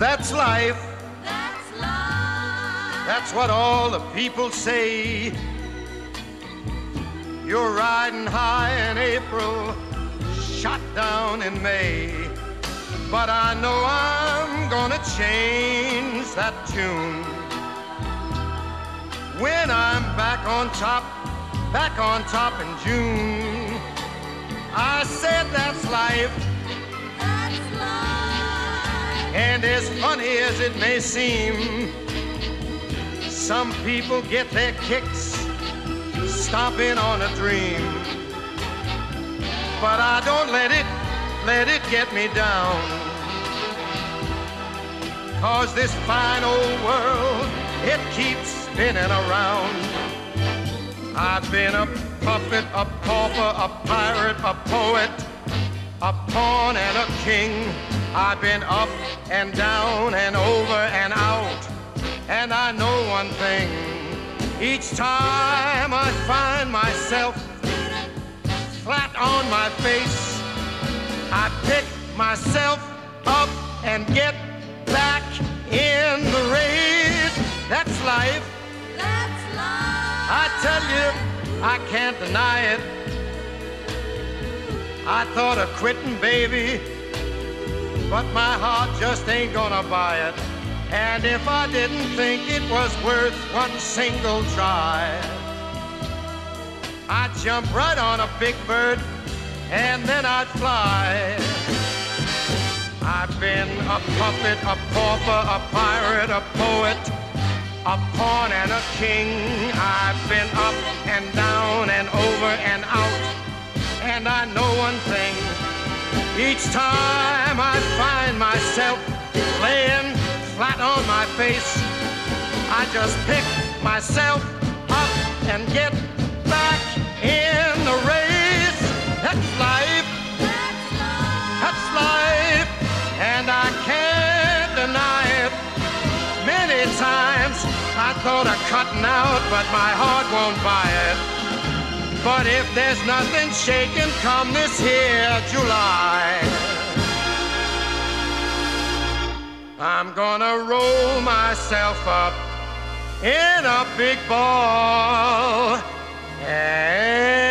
That's life. That's life. That's what all the people say. You're riding high in April, shot down in May. But I know I'm gonna change that tune when I'm back on top in June. I said that's life. That's life. And as funny as it may seem, some people get their kicks stomping on a dream. But I don't let it get me down. 'Cause this fine old world, it keeps spinning around. I've been a puppet, a pauper, a pirate, a poet, a pawn and a king. I've been up and down and over and out. And I know one thing, each time I find myself flat on my face, I pick myself up and get back in the race. That's life. That's life. I tell you, I can't deny it. I thought of quitting, baby, but my heart just ain't gonna buy it. And if I didn't think it was worth one single try, I'd jump right on a big bird and then I'd fly. I've been a puppet, a pauper, a pirate, a poet, a pawn and a king. I've been up and down and over and out. And I know one thing, each time I find myself laying flat on my face, I just pick myself up and get back in the race. That's life. That's life. That's life. And I can't deny it. Many times I thought of cutting out, but my heart won't buy it. But if there's nothing shaking come this here July, I'm gonna roll myself up in a big ball and